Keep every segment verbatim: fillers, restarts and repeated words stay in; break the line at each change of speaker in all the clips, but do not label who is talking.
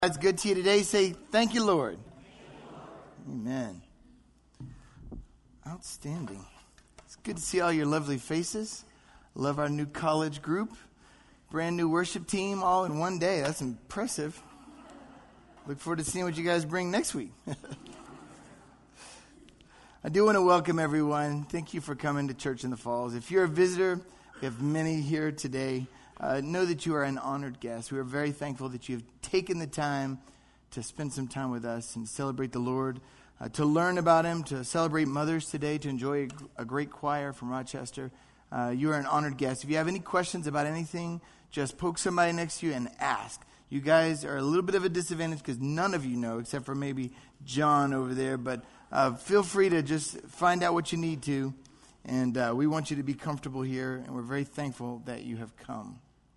God's good to you today. Say, thank you, Lord. Amen. Outstanding. It's good to see all your lovely faces. Love our new college group. Brand new worship team all in one day. That's impressive. Look forward to seeing what you guys bring next week. I do want to welcome everyone. Thank you for coming to Church in the Falls. If you're a visitor, we have many here today. Uh, know that you are an honored guest. We are very thankful that you've taken the time to spend some time with us and celebrate the Lord, uh, to learn about Him, to celebrate mothers today, to enjoy a, a great choir from Rochester. Uh, you are an honored guest. If you have any questions about anything, just poke somebody next to you and ask. You guys are a little bit of a disadvantage because none of you know, except for maybe John over there. But uh, feel free to just find out what you need to. And uh, we want you to be comfortable here, and we're very thankful that you have come.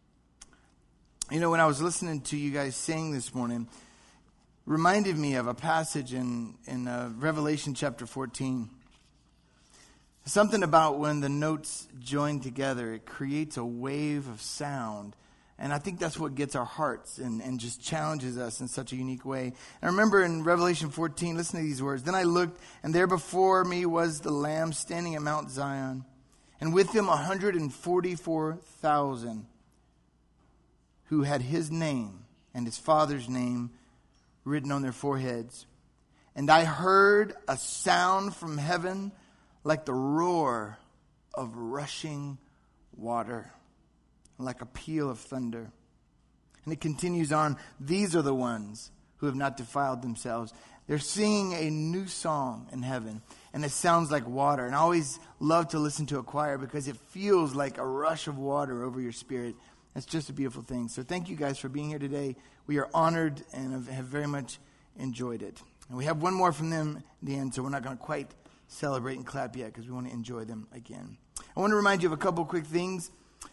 You know, when I was listening to you guys sing this morning, reminded me of a passage in, in uh, Revelation chapter fourteen. Something about when the notes join together, it creates a wave of sound. And I think that's what gets our hearts and, and just challenges us in such a unique way. And I remember in Revelation fourteen, listen to these words. Then I looked, and there before me was the Lamb standing at Mount Zion, and with him one hundred forty-four thousand who had his name and his Father's name written on their foreheads. And I heard a sound from heaven like the roar of rushing water, like a peal of thunder. And it continues on. These are the ones who have not defiled themselves. They're singing a new song in heaven, and it sounds like water. And I always love to listen to a choir because it feels like a rush of water over your spirit. It's just a beautiful thing. So thank you guys for being here today. We are honored and have very much enjoyed it. And we have one more from them at the end, so we're not going to quite celebrate and clap yet because we want to enjoy them again. I want to remind you of a couple quick things.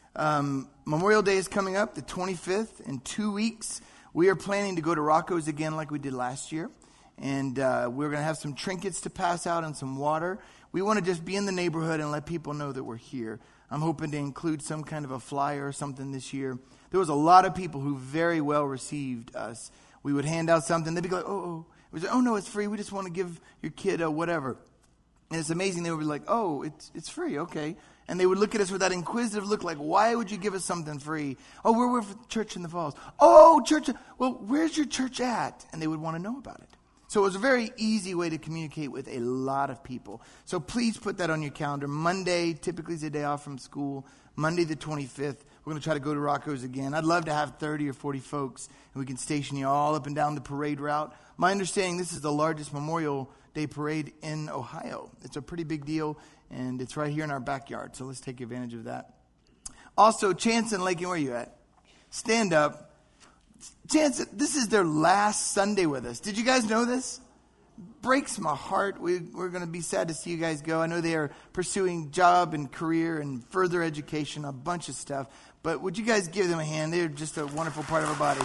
Um, Memorial Day is coming up, the twenty-fifth, in two weeks. We are planning to go to Rocco's again like we did last year. And uh, we're going to have some trinkets to pass out and some water. We want to just be in the neighborhood and let people know that we're here. I'm hoping to include some kind of a flyer or something this year. There was a lot of people who very well received us. We would hand out something. They'd be like, oh, oh. It was, oh no, it's free. We just want to give your kid a whatever. And it's amazing. They would be like, oh, it's it's free. Okay. And they would look at us with that inquisitive look like, why would you give us something free? Oh, we're with Church in the Falls. Oh, church. Well, where's your church at? And they would want to know about it. So it was a very easy way to communicate with a lot of people. So please put that on your calendar. Monday typically is a day off from school. Monday the twenty-fifth, we're going to try to go to Rocco's again. I'd love to have thirty or forty folks, and we can station you all up and down the parade route. My understanding, this is the largest Memorial Day parade in Ohio. It's a pretty big deal, and it's right here in our backyard. So let's take advantage of that. Also, Chance and Lakin, where are you at? Stand up. Chance, this is their last Sunday with us. Did you guys know this? Breaks my heart. We, we're going to be sad to see you guys go. I know they are pursuing job and career and further education, a bunch of stuff. But would you guys give them a hand? They're just a wonderful part of our body.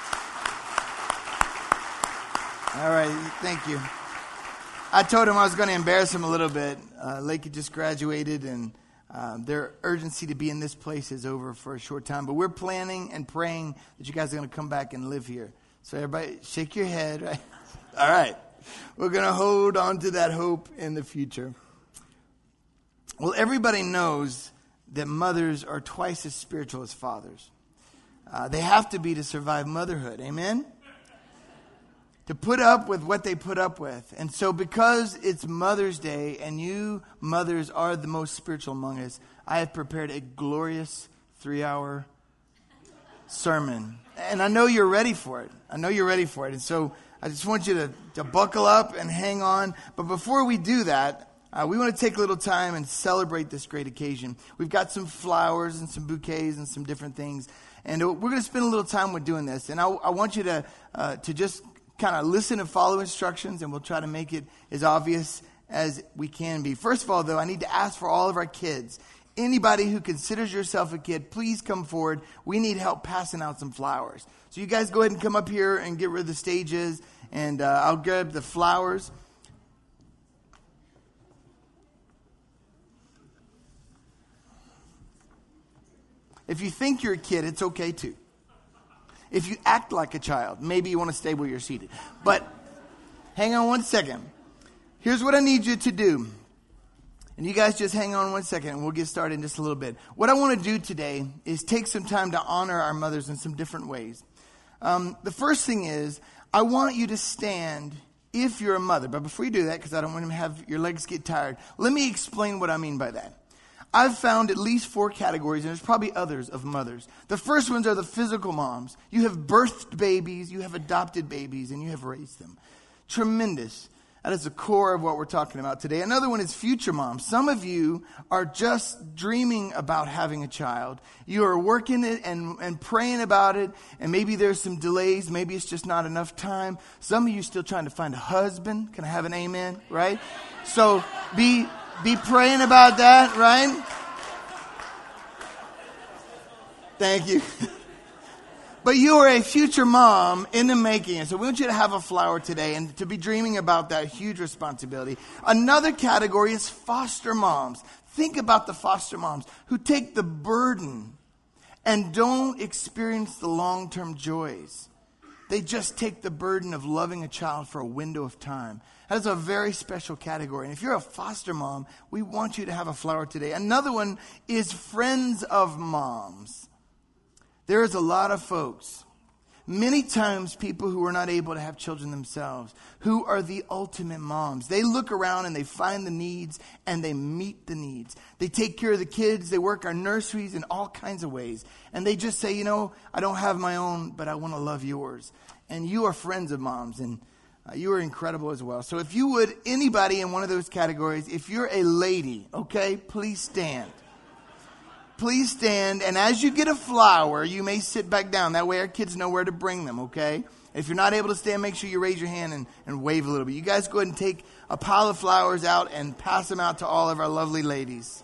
All right, thank you. I told him I was going to embarrass him a little bit. Uh, Lake had just graduated, and uh, their urgency to be in this place is over for a short time. But we're planning and praying that you guys are going to come back and live here. So everybody, shake your head. Right? All right. We're going to hold on to that hope in the future. Well, everybody knows that mothers are twice as spiritual as fathers. Uh, they have to be to survive motherhood. Amen? To put up with what they put up with. And so because it's Mother's Day and you mothers are the most spiritual among us, I have prepared a glorious three-hour sermon. And I know you're ready for it. I know you're ready for it. And so I just want you to, to buckle up and hang on. But before we do that, uh, we want to take a little time and celebrate this great occasion. We've got some flowers and some bouquets and some different things. And we're going to spend a little time with doing this. And I, I want you to uh, to just kind of listen and follow instructions, and we'll try to make it as obvious as we can be. First of all, though, I need to ask for all of our kids. Anybody who considers yourself a kid, please come forward. We need help passing out some flowers. So you guys go ahead and come up here and get rid of the stages, and uh, I'll grab the flowers. If you think you're a kid, it's okay too. If you act like a child, maybe you want to stay where you're seated. But hang on one second. Here's what I need you to do. And you guys just hang on one second and we'll get started in just a little bit. What I want to do today is take some time to honor our mothers in some different ways. Um, the first thing is, I want you to stand if you're a mother. But before you do that, because I don't want to have your legs get tired, let me explain what I mean by that. I've found at least four categories, and there's probably others, of mothers. The first ones are the physical moms. You have birthed babies, you have adopted babies, and you have raised them. Tremendous. That is the core of what we're talking about today. Another one is future moms. Some of you are just dreaming about having a child. You are working it and, and praying about it, and maybe there's some delays. Maybe it's just not enough time. Some of you still trying to find a husband. Can I have an amen? Right? So be be praying about that, right? Thank you. But you are a future mom in the making. And so we want you to have a flower today and to be dreaming about that huge responsibility. Another category is foster moms. Think about the foster moms who take the burden and don't experience the long-term joys. They just take the burden of loving a child for a window of time. That is a very special category. And if you're a foster mom, we want you to have a flower today. Another one is friends of moms. There is a lot of folks, many times people who are not able to have children themselves, who are the ultimate moms. They look around and they find the needs and they meet the needs. They take care of the kids. They work our nurseries in all kinds of ways. And they just say, you know, I don't have my own, but I want to love yours. And you are friends of moms, and uh, you are incredible as well. So if you would, anybody in one of those categories, if you're a lady, okay, please stand. Please stand, and as you get a flower, you may sit back down. That way our kids know where to bring them, okay? If you're not able to stand, make sure you raise your hand and, and wave a little bit. You guys go ahead and take a pile of flowers out and pass them out to all of our lovely ladies.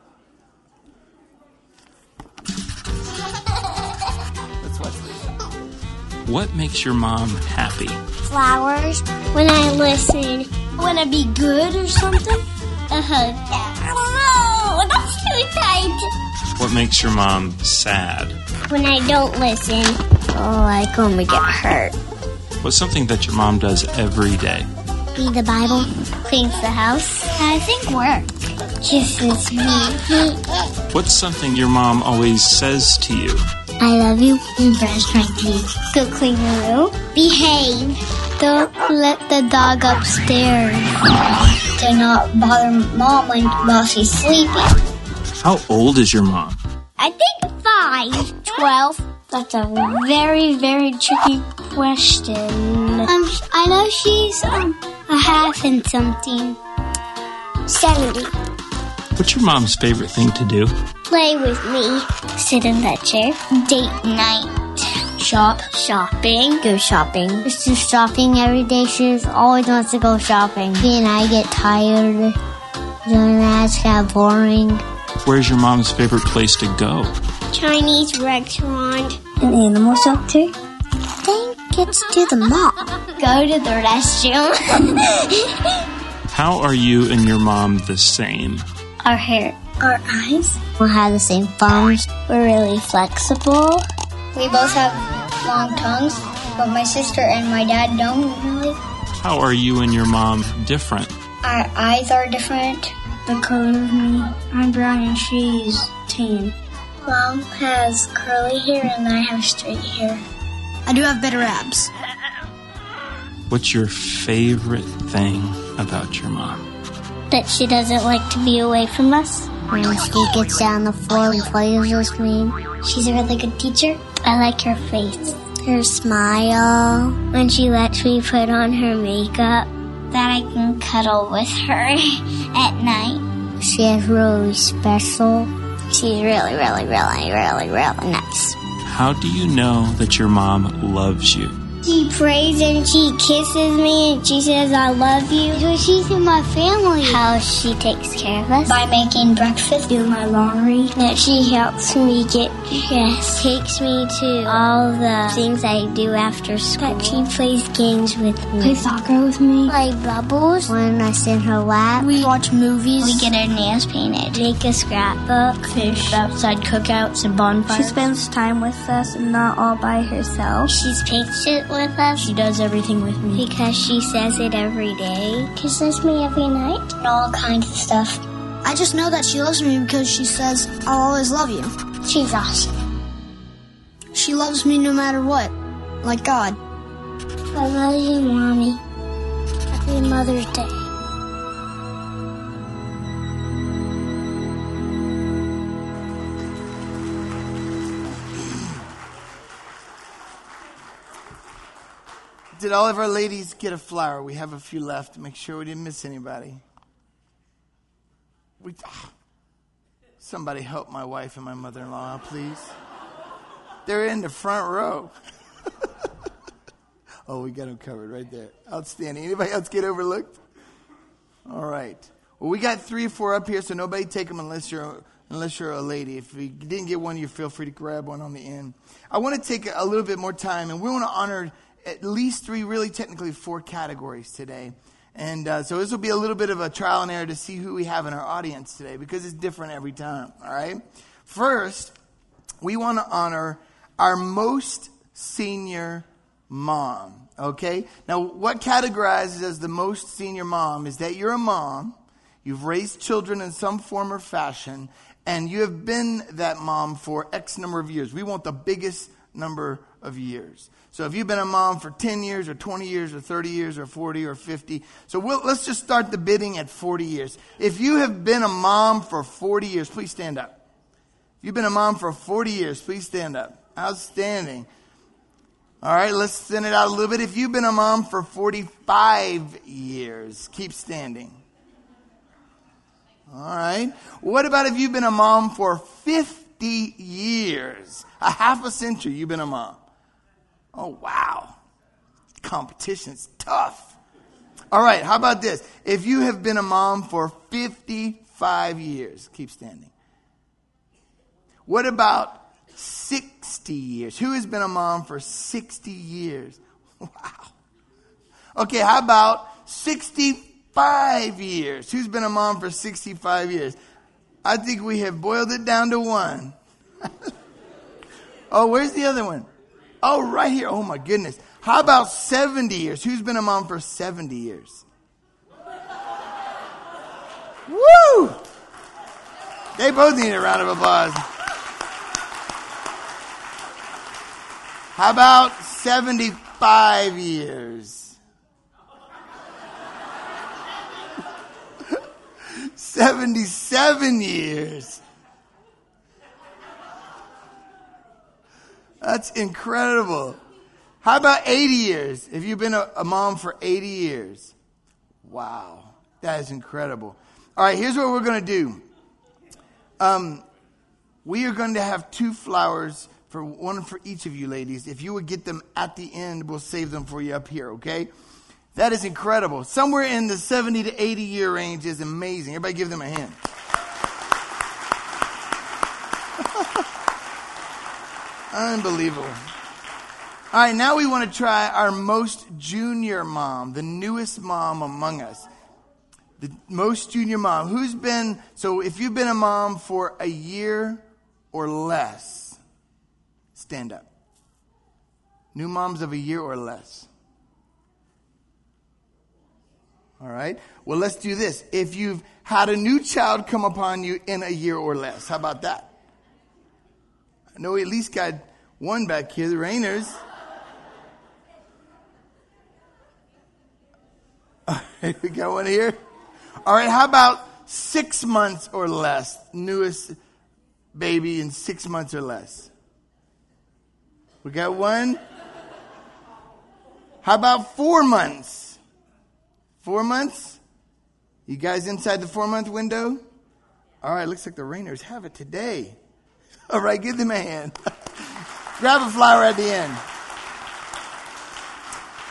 Let's watch this.
What makes your mom happy?
Flowers. When I listen. When I be good or something. A hug. Oh, that's too tight.
What makes your mom sad?
When I don't listen. Oh, like when we get hurt.
What's something that your mom does every day?
Read the Bible. Cleans the house. I think work. Kisses me.
What's something your mom always says to you?
I love you. Brush my teeth. Go clean the room. Behave. Don't let the dog upstairs. Do not bother mom when, while she's sleeping.
How old is your mom?
I think five. Twelve. That's a very, very tricky question. Um, I know she's um a half and something. Seventy.
What's your mom's favorite thing to do?
Play with me. Sit in that chair. Date night. Shop. Shopping. Go shopping. Just do shopping every day. She always wants to go shopping. She and I get tired. Doing that. It's kind of boring.
Where's your mom's favorite place to go?
Chinese restaurant. An animal shelter. I think it's to the mall. Go to the restroom.
How are you and your mom the same?
Our hair. Our eyes. We have the same thumbs. We're really flexible. We both have long tongues, but my sister and my dad don't really.
How are you and your mom different?
Our eyes are different. The color of me. I'm brown and she's tan. Mom has curly hair and I have straight hair. I do have better abs.
What's your favorite thing about your mom?
That she doesn't like to be away from us. When she gets down on the floor and plays with me. She's a really good teacher. I like her face. Her smile. When she lets me put on her makeup. That I can cuddle with her at night. She is really special. She's really, really, really, really, really nice.
How do you know that your mom loves you?
She prays and she kisses me and she says, I love you. So she's in my family. How she takes care of us. By making breakfast, doing my laundry. That she helps me get dressed. Takes me to all the things I do after school. That she plays games with me. Play soccer with me. Play bubbles. When I sit in her lap. We watch movies. We get our nails painted. Make a scrapbook. Fish outside cookouts and bonfires. She spends time with us and not all by herself. She's patient with us. She does everything with me. Because she says it every day. Kisses me every night. And all kinds of stuff.
I just know that she loves me because she says, I'll always love you.
She's awesome.
She loves me no matter what. Like God.
I love you, Mommy. Happy Mother's Day.
Did all of our ladies get a flower? We have a few left to make sure we didn't miss anybody. We, oh, somebody help my wife and my mother-in-law, please. They're in the front row. Oh, we got them covered right there. Outstanding. Anybody else get overlooked? All right. Well, we got three or four up here, so nobody take them unless you're unless you're a lady. If you didn't get one, you feel free to grab one on the end. I want to take a little bit more time, and we want to honor at least three, really technically four categories today. And uh, so this will be a little bit of a trial and error to see who we have in our audience today, because it's different every time, all right? First, we want to honor our most senior mom, okay? Now, what categorizes as the most senior mom is that you're a mom, you've raised children in some form or fashion, and you have been that mom for X number of years. We want the biggest number of years. So if you've been a mom for ten years or twenty years or thirty years or forty or fifty, so we'll, let's just start the bidding at forty years. If you have been a mom for forty years, please stand up. If you've been a mom for forty years, please stand up. Outstanding. All right, let's thin it out a little bit. If you've been a mom for forty-five years, keep standing. All right. What about if you've been a mom for fifty years? A half a century you've been a mom. Oh, wow. Competition's tough. All right, how about this? If you have been a mom for fifty-five years, keep standing. What about sixty years? Who has been a mom for sixty years? Wow. Okay, how about sixty-five years? Who's been a mom for sixty-five years? I think we have boiled it down to one. Oh, where's the other one? Oh, right here. Oh, my goodness. How about seventy years? Who's been a mom for seventy years? Woo! They both need a round of applause. How about seventy-five years? seventy-seven years. That's incredible. How about eighty years? If you've been a, a mom for eighty years. Wow. That is incredible. All right, here's what we're going to do. Um, we are going to have two flowers, for one for each of you ladies. If you would get them at the end, we'll save them for you up here, okay? That is incredible. Somewhere in the seventy to eighty year range is amazing. Everybody give them a hand. Unbelievable. All right, now we want to try our most junior mom, the newest mom among us. The most junior mom. Who's been, so if you've been a mom for a year or less, stand up. New moms of a year or less. All right. Well, let's do this. If you've had a new child come upon you in a year or less, how about that? I know we at least got one back here, the Rainers. All right, we got one here. All right, how about six months or less? Newest baby in six months or less. We got one. How about four months? Four months? You guys inside the four-month window? All right, looks like the Rainers have it today. All right, give them a hand. Grab a flower at the end.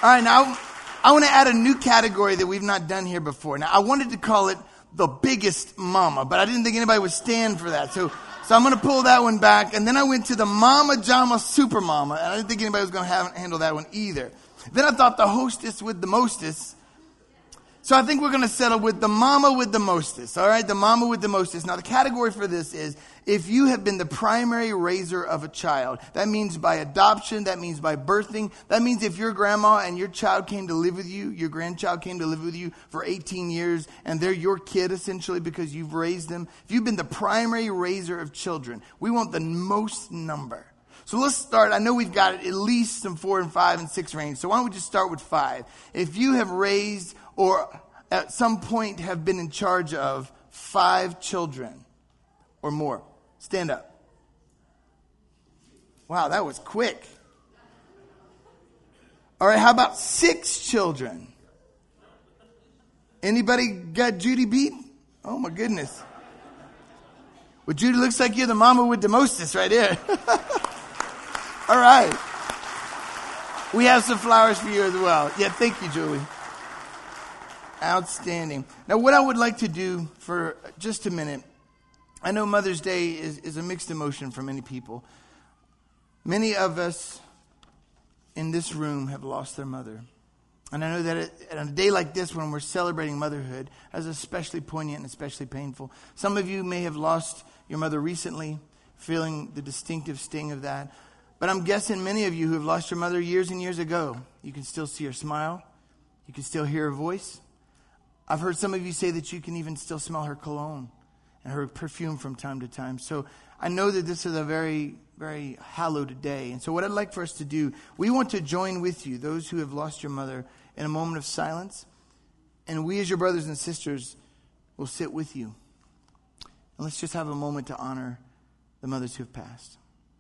All right, now I want to add a new category that we've not done here before. Now, I wanted to call it the biggest mama, but I didn't think anybody would stand for that. So, so I'm going to pull that one back. And then I went to the Mama Jama Super Mama, and I didn't think anybody was going to have, handle that one either. Then I thought the hostess with the mostest. So I think we're going to settle with the mama with the mostest. All right, the mama with the mostest. Now, the category for this is if you have been the primary raiser of a child. That means by adoption. That means by birthing. That means if your grandma and your child came to live with you, your grandchild came to live with you for eighteen years, and they're your kid essentially because you've raised them. If you've been the primary raiser of children, we want the most number. So let's start. I know we've got at least some four and five and six range. So why don't we just start with five? If you have raised or at some point have been in charge of five children or more, stand up. Wow, that was quick. All right, how about six children? Anybody got Judy beat? Oh my goodness. Well, Judy looks like you're the mama with the mostest right there. All right. We have some flowers for you as well. Yeah, thank you, Julie. Outstanding. Now, what I would like to do for just a minute, I know Mother's Day is, is a mixed emotion for many people. Many of us in this room have lost their mother. And I know that it, on a day like this, when we're celebrating motherhood, is especially poignant and especially painful. Some of you may have lost your mother recently, feeling the distinctive sting of that. But I'm guessing many of you who have lost your mother years and years ago, you can still see her smile. You can still hear her voice. I've heard some of you say that you can even still smell her cologne and her perfume from time to time. So I know that this is a very, very hallowed day. And so what I'd like for us to do, we want to join with you, those who have lost your mother, in a moment of silence. And we as your brothers and sisters will sit with you. And let's just have a moment to honor the mothers who have passed.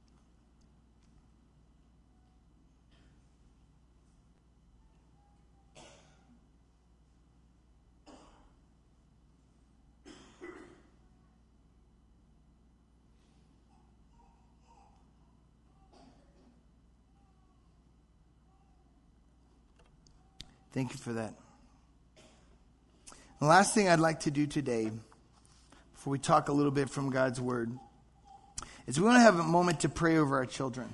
Thank you for that. The last thing I'd like to do today, before we talk a little bit from God's Word, is we want to have a moment to pray over our children.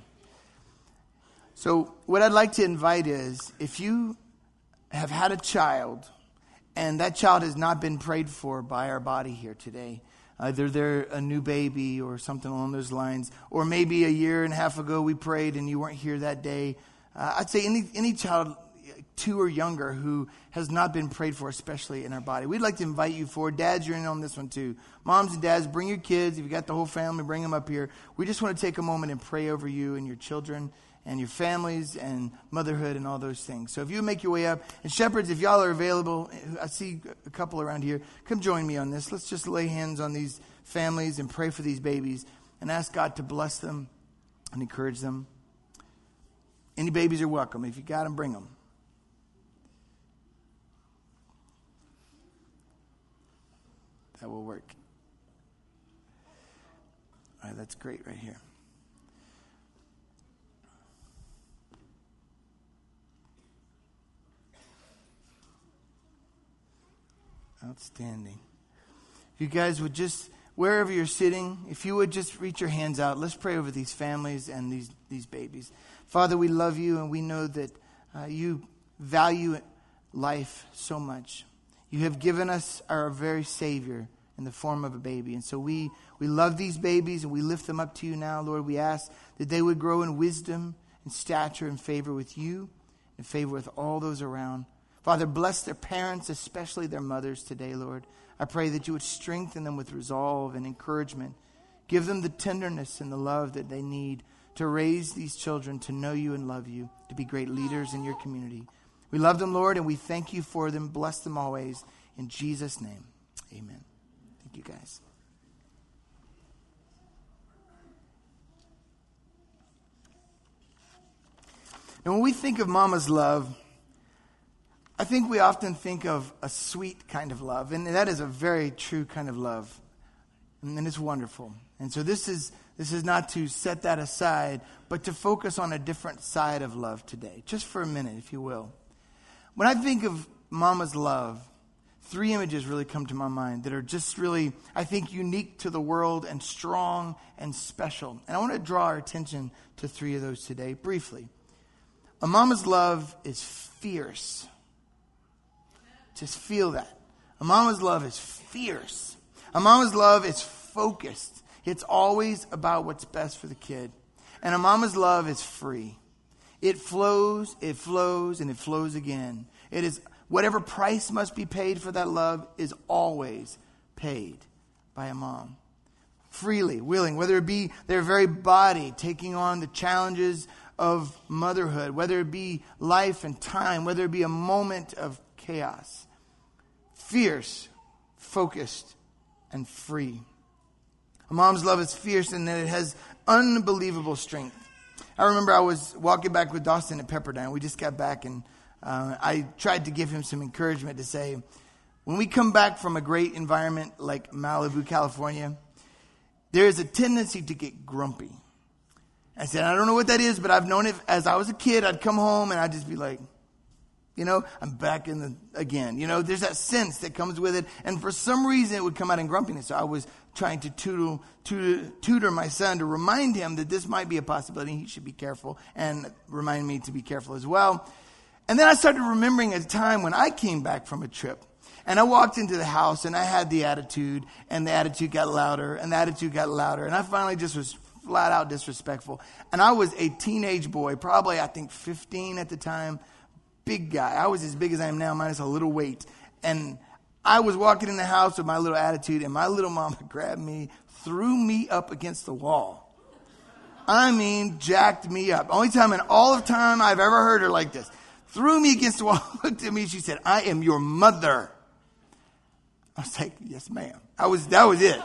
So what I'd like to invite is, if you have had a child, and that child has not been prayed for by our body here today, either they're a new baby or something along those lines, or maybe a year and a half ago we prayed and you weren't here that day, uh, I'd say any any child two or younger who has not been prayed for, especially in our body. We'd like to invite you forward. Dads, you're in on this one too. Moms and dads, bring your kids. If you got the whole family, bring them up here. We just want to take a moment and pray over you and your children and your families and motherhood and all those things. So if you make your way up, and shepherds, if y'all are available, I see a couple around here, come join me on this. Let's just lay hands on these families and pray for these babies and ask God to bless them and encourage them. Any babies are welcome. If you got them, bring them. That will work. All right, that's great right here. Outstanding. If you guys would just, wherever you're sitting, if you would just reach your hands out, let's pray over these families and these, these babies. Father, we love you and we know that uh, you value life so much. You have given us our very Savior in the form of a baby. And so we, we love these babies and we lift them up to you now, Lord. We ask that they would grow in wisdom and stature and favor with you and favor with all those around. Father, bless their parents, especially their mothers today, Lord. I pray that you would strengthen them with resolve and encouragement. Give them the tenderness and the love that they need to raise these children to know you and love you, to be great leaders in your community. We love them, Lord, and we thank you for them. Bless them always. In Jesus' name, amen. Thank you, guys. And when we think of Mama's love, I think we often think of a sweet kind of love. And that is a very true kind of love. And it's wonderful. And so this is This is not to set that aside, but to focus on a different side of love today. Just for a minute, if you will. When I think of mama's love, three images really come to my mind that are just really, I think, unique to the world and strong and special. And I want to draw our attention to three of those today, briefly. A mama's love is fierce. Just feel that. A mama's love is fierce. A mama's love is focused. It's always about what's best for the kid. And a mama's love is free. It flows, it flows, and it flows again. It is whatever price must be paid for that love is always paid by a mom. Freely, willing, whether it be their very body taking on the challenges of motherhood, whether it be life and time, whether it be a moment of chaos. Fierce, focused, and free. A mom's love is fierce and that it has unbelievable strength. I remember I was walking back with Dawson at Pepperdine. We just got back, and uh, I tried to give him some encouragement to say, when we come back from a great environment like Malibu, California, there is a tendency to get grumpy. I said, I don't know what that is, but I've known it as I was a kid. I'd come home and I'd just be like, you know, I'm back in the, again. You know, there's that sense that comes with it. And for some reason, it would come out in grumpiness. So I was trying to tutor, tutor, tutor my son to remind him that this might be a possibility. He should be careful, and remind me to be careful as well. And then I started remembering a time when I came back from a trip. And I walked into the house, and I had the attitude, and the attitude got louder, and the attitude got louder. And I finally just was flat out disrespectful. And I was a teenage boy, probably, I think, fifteen at the time. Big guy. I was as big as I am now, minus a little weight. And I was walking in the house with my little attitude, and my little mama grabbed me, threw me up against the wall. I mean, jacked me up. Only time in all of time I've ever heard her like this. Threw me against the wall, looked at me, she said, I am your mother. I was like, yes, ma'am. I was, that was it.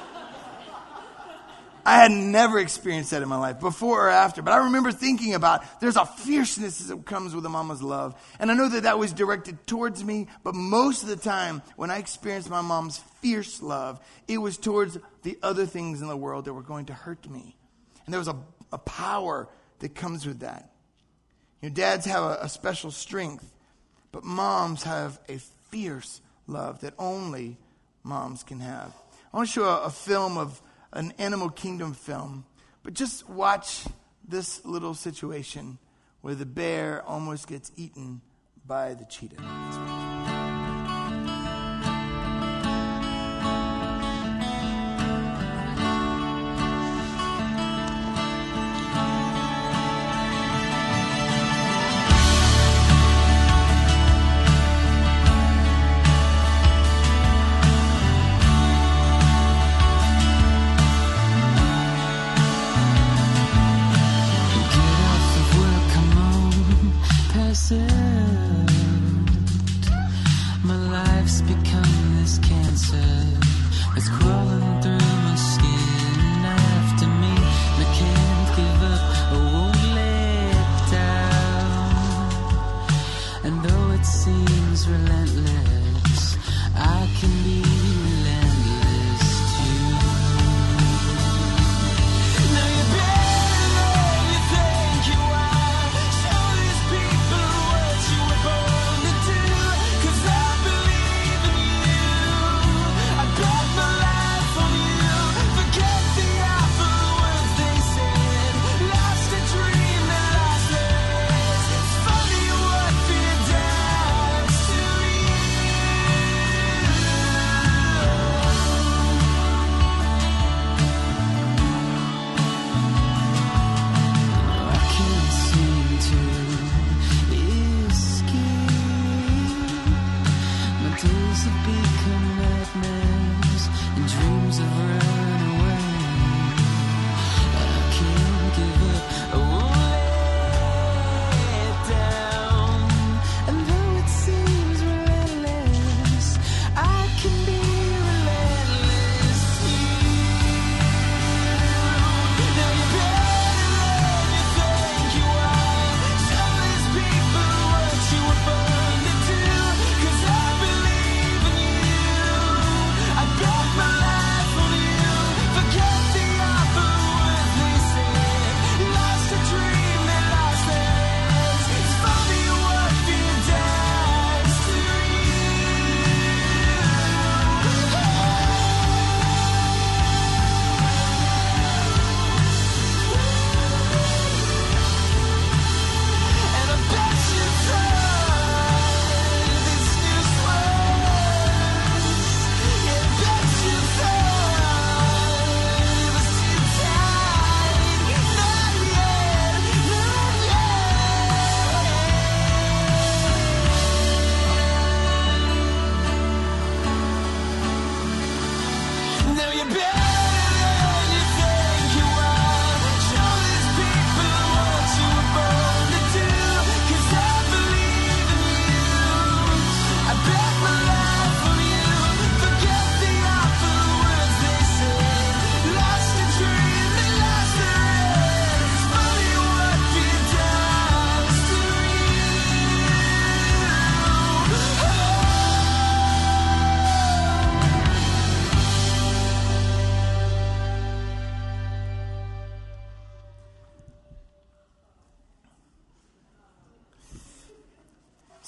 I had never experienced that in my life, before or after. But I remember thinking about, there's a fierceness that comes with a mama's love. And I know that that was directed towards me. But most of the time, when I experienced my mom's fierce love, it was towards the other things in the world that were going to hurt me. And there was a, a power that comes with that. You know, dads have a, a special strength. But moms have a fierce love that only moms can have. I want to show a, a film of an Animal Kingdom film. But just watch this little situation where the bear almost gets eaten by the cheetah.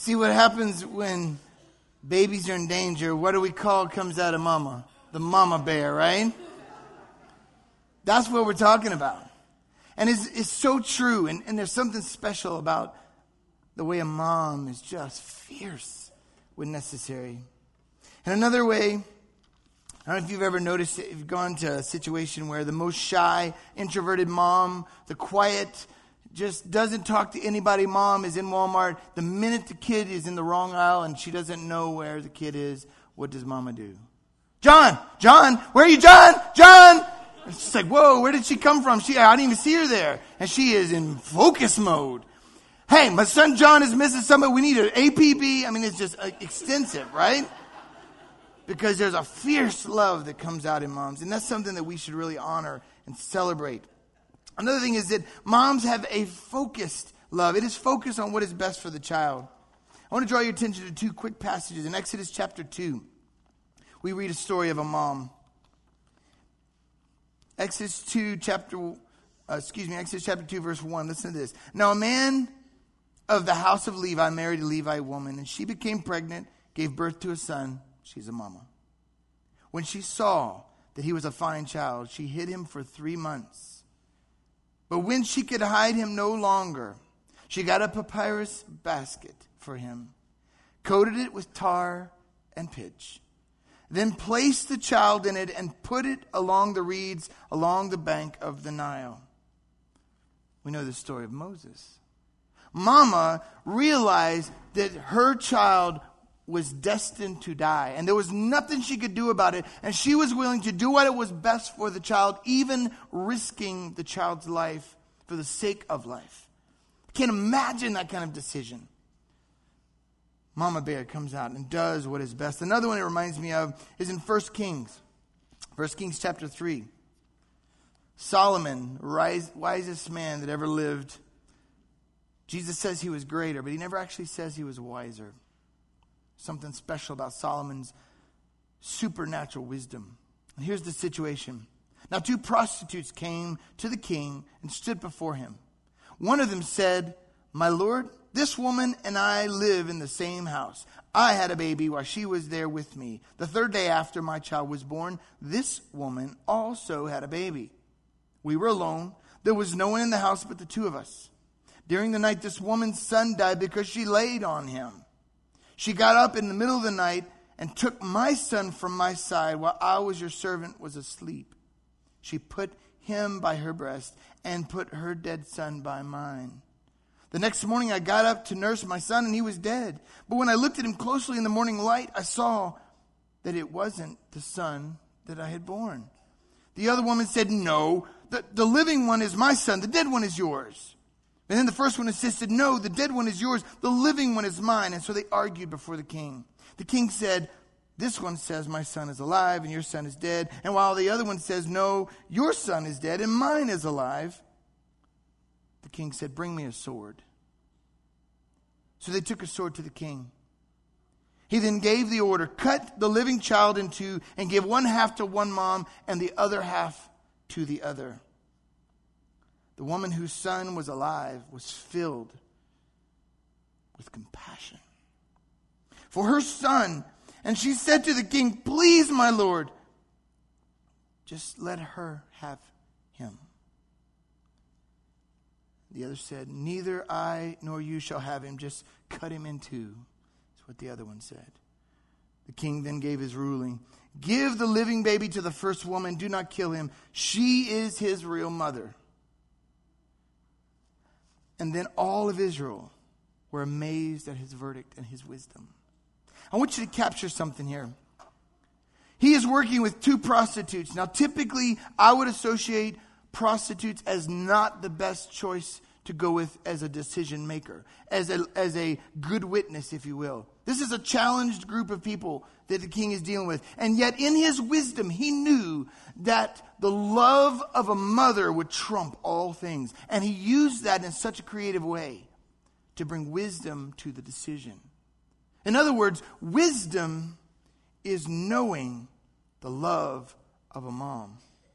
See what happens when babies are in danger. What do we call comes out of mama? The mama bear, right? That's what we're talking about. And it's, it's so true. And, and there's something special about the way a mom is just fierce when necessary. And another way, I don't know if you've ever noticed it, if you've gone to a situation where the most shy, introverted mom, the quiet, just doesn't talk to anybody mom is in Walmart. The minute the kid is in the wrong aisle and she doesn't know where the kid is, what does mama do? John, John, where are you, John? John! It's just like, whoa, where did she come from? She, I didn't even see her there. And she is in focus mode. Hey, my son John is missing somebody. We need an A P B. I mean, it's just uh, extensive, right? Because there's a fierce love that comes out in moms. And that's something that we should really honor and celebrate. Another thing is that moms have a focused love. It is focused on what is best for the child. I want to draw your attention to two quick passages. In Exodus chapter two, we read a story of a mom. Exodus two, chapter, uh, excuse me, Exodus chapter two, verse one. Listen to this. Now a man of the house of Levi married a Levite woman, and she became pregnant, gave birth to a son. She's a mama. When she saw that he was a fine child, she hid him for three months. But when she could hide him no longer, she got a papyrus basket for him, coated it with tar and pitch, then placed the child in it and put it along the reeds along the bank of the Nile. We know the story of Moses. Mama realized that her child was destined to die, and there was nothing she could do about it, and she was willing to do what it was best for the child, even risking the child's life for the sake of life. I can't imagine that kind of decision. Mama Bear comes out and does what is best. Another one it reminds me of is in First Kings. First Kings chapter three. Solomon, rise, wisest man that ever lived. Jesus says he was greater, but he never actually says he was wiser. Something special about Solomon's supernatural wisdom. And here's the situation. Now two prostitutes came to the king and stood before him. One of them said, "My lord, this woman and I live in the same house. I had a baby while she was there with me. The third day after my child was born, this woman also had a baby. We were alone. There was no one in the house but the two of us. During the night, this woman's son died because she laid on him. She got up in the middle of the night and took my son from my side while I was your servant was asleep. She put him by her breast and put her dead son by mine. The next morning I got up to nurse my son and he was dead. But when I looked at him closely in the morning light, I saw that it wasn't the son that I had born." The other woman said, "No, the, the living one is my son. The dead one is yours." And then the first one insisted, "No, the dead one is yours. The living one is mine." And so they argued before the king. The king said, "This one says my son is alive and your son is dead." And while the other one says, "No, your son is dead and mine is alive," the king said, "Bring me a sword." So they took a sword to the king. He then gave the order, "Cut the living child in two and give one half to one mom and the other half to the other." The woman whose son was alive was filled with compassion for her son. And she said to the king, "Please, my lord, just let her have him." The other said, "Neither I nor you shall have him. Just cut him in two." That's what the other one said. The king then gave his ruling. "Give the living baby to the first woman. Do not kill him. She is his real mother." And then all of Israel were amazed at his verdict and his wisdom. I want you to capture something here. He is working with two prostitutes. Now, typically, I would associate prostitutes as not the best choice to go with as a decision maker, as a, as a good witness, if you will. This is a challenged group of people that the king is dealing with. And yet, in his wisdom, he knew that the love of a mother would trump all things. And he used that in such a creative way to bring wisdom to the decision. In other words, wisdom is knowing the love of a mom.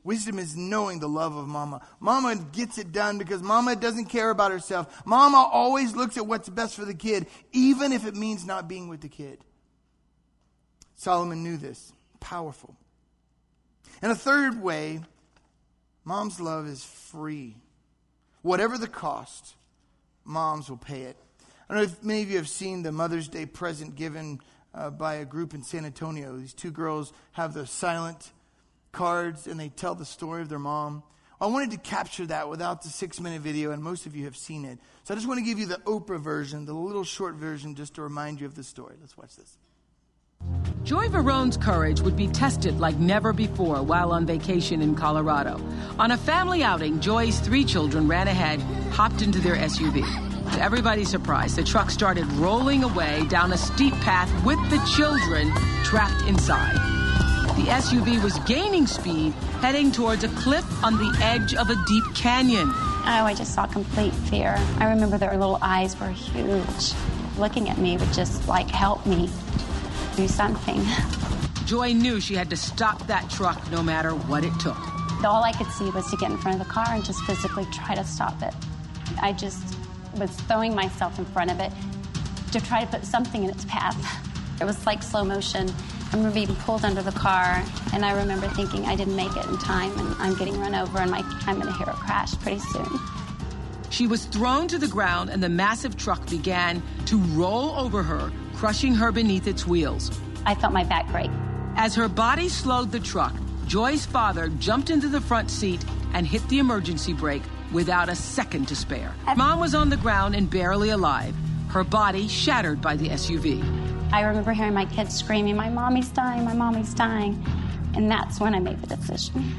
Wisdom is knowing the love of mama. Mama gets it done because mama doesn't care about herself. Mama always looks at what's best for the kid, even if it means not being with the kid. Solomon knew this. Powerful. And a third way, mom's love is free. Whatever the cost, moms will pay it. I don't know if many of you have seen the Mother's Day present given uh, by a group in San Antonio. These two girls have the silent cards and they tell the story of their mom. I wanted to capture that without the six-minute video, and most of you have seen it. So I just want to give you the Oprah version, the little short version, just to remind you of the story. Let's watch this.
Joy Verone's courage would be tested like never before while on vacation in Colorado. On a family outing, Joy's three children ran ahead, hopped into their S U V. To everybody's surprise, the truck started rolling away down a steep path with the children trapped inside. The S U V was gaining speed, heading towards a cliff on the edge of a deep canyon.
Oh, I just saw complete fear. I remember their little eyes were huge. Looking at me would just, like, help me do something.
Joy knew she had to stop that truck no matter what it took.
All I could see was to get in front of the car and just physically try to stop it. I just was throwing myself in front of it to try to put something in its path. It was like slow motion. I remember being pulled under the car, and I remember thinking I didn't make it in time, and I'm getting run over, and my, I'm going to hear a crash pretty soon.
She was thrown to the ground, and the massive truck began to roll over her, crushing her beneath its wheels.
I felt my back break.
As her body slowed the truck, Joy's father jumped into the front seat and hit the emergency brake without a second to spare. Mom was on the ground and barely alive, her body shattered by the S U V.
I remember hearing my kids screaming, "My mommy's dying, my mommy's dying." And that's when I made the decision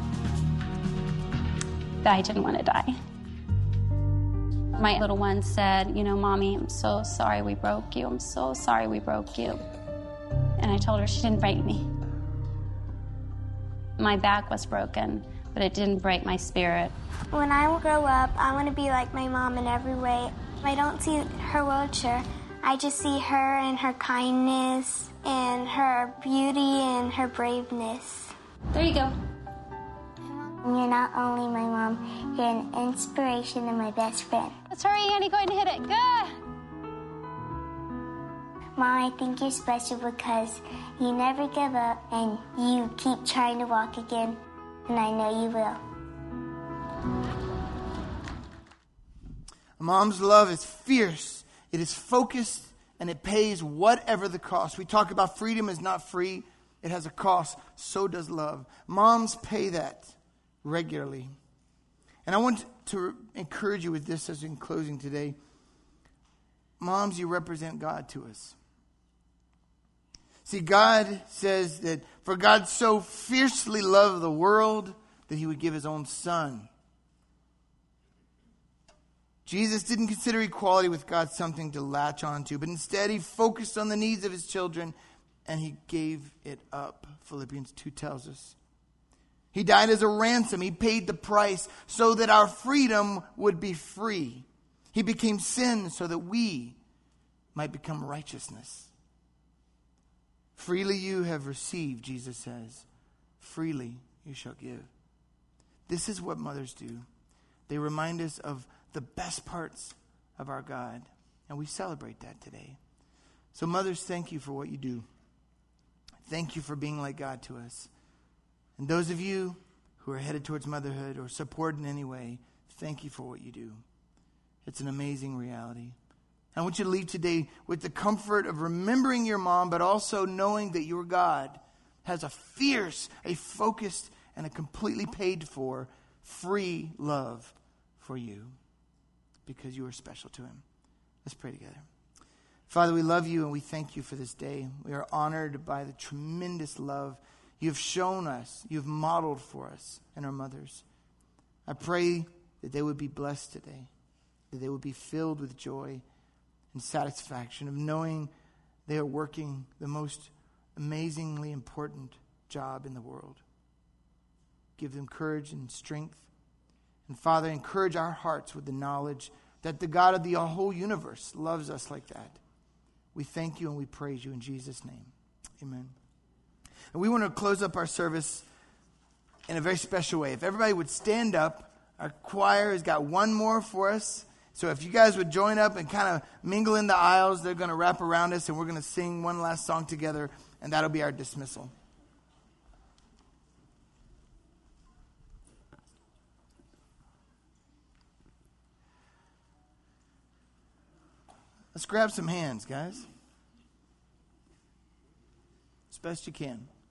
that I didn't want to die. My little one said, "You know, Mommy, I'm so sorry we broke you. I'm so sorry we broke you." And I told her she didn't break me. My back was broken, but it didn't break my spirit.
When I grow up, I want to be like my mom in every way. I don't see her wheelchair. I just see her and her kindness and her beauty and her braveness.
There you go.
You're not only my mom, you're an inspiration and my best friend.
Let's hurry, Annie. Go ahead and hit it. Good.
Mom, I think you're special because you never give up and you keep trying to walk again, and I know you will.
A mom's love is fierce, it is focused, and it pays whatever the cost. We talk about freedom is not free, it has a cost. So does love. Moms pay that regularly. And I want to encourage you with this as in closing today. Moms, you represent God to us. See, God says that for God so fiercely loved the world that he would give his own son. Jesus didn't consider equality with God something to latch onto, but instead he focused on the needs of his children and he gave it up. Philippians two tells us. He died as a ransom. He paid the price so that our freedom would be free. He became sin so that we might become righteousness. Freely you have received, Jesus says. Freely you shall give. This is what mothers do. They remind us of the best parts of our God. And we celebrate that today. So mothers, thank you for what you do. Thank you for being like God to us. And those of you who are headed towards motherhood or support in any way, thank you for what you do. It's an amazing reality. I want you to leave today with the comfort of remembering your mom, but also knowing that your God has a fierce, a focused, and a completely paid for, free love for you because you are special to him. Let's pray together. Father, we love you and we thank you for this day. We are honored by the tremendous love you have shown us, you have modeled for us and our mothers. I pray that they would be blessed today, that they would be filled with joy and satisfaction of knowing they are working the most amazingly important job in the world. Give them courage and strength. And Father, encourage our hearts with the knowledge that the God of the whole universe loves us like that. We thank you and we praise you in Jesus' name. Amen. And we want to close up our service in a very special way. If everybody would stand up, our choir has got one more for us. So if you guys would join up and kind of mingle in the aisles, they're going to wrap around us, and we're going to sing one last song together, and that'll be our dismissal. Let's grab some hands, guys. As best you can.